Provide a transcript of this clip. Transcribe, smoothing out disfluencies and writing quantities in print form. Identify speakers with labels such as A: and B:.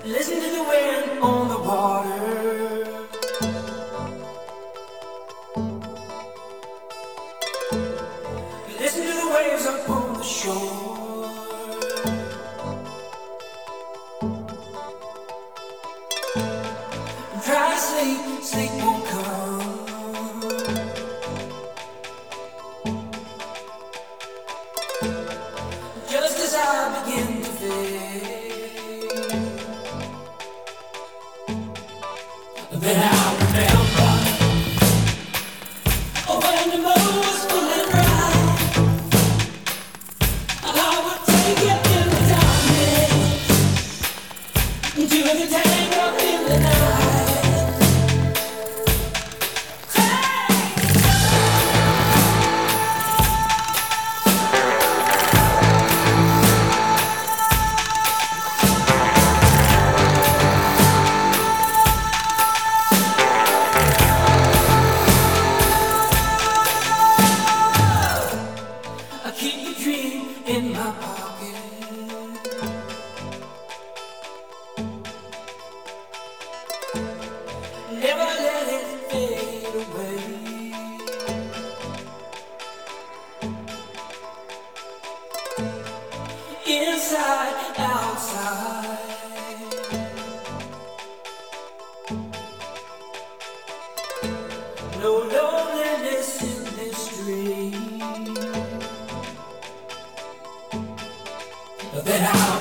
A: Listen to the wind on the water. Listen to the waves up on the shore. Try to sleep, sleep won't come. Just as I begin to fade, then I remember when the moon was feeling bright, I would take you in the darkness to the tango in the night. I keep your dream in my pocket. Never let it fade away. Inside, outside. No loneliness in this dream. Then I